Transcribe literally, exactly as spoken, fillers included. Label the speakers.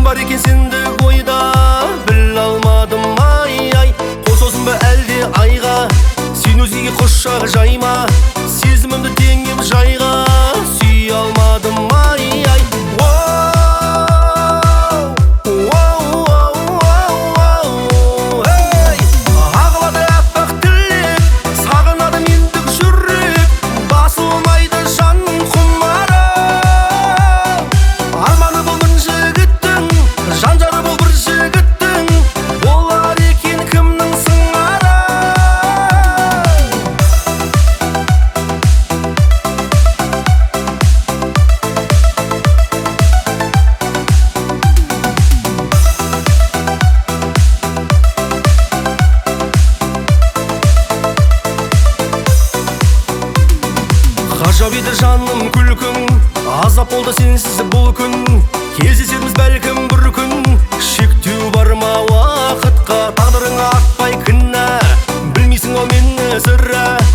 Speaker 1: бар екен сендік ойда, біле алмадым ай-ай. Қосылсын ба әлде айға, сен өзгеге құшақ жайма. Сезімімді теңеп жайға, сүйе алмадым ай-ай. Ағылады аппақ тілек, сағынады мендік жүрек, басылмайды жанның құмары. Арманы бұл бір жігіттің, жан-жары бұл бір жігіттің, болар екен кімнің сыңары. Ғажап еді жаным күлкің, азап болды сенсіз бұл күн. Кездесерміз бәлкім бір күн, шектеу бар ма уақытқа? Тағдырыңа артпай кінә, білмейсің ау мені сірә.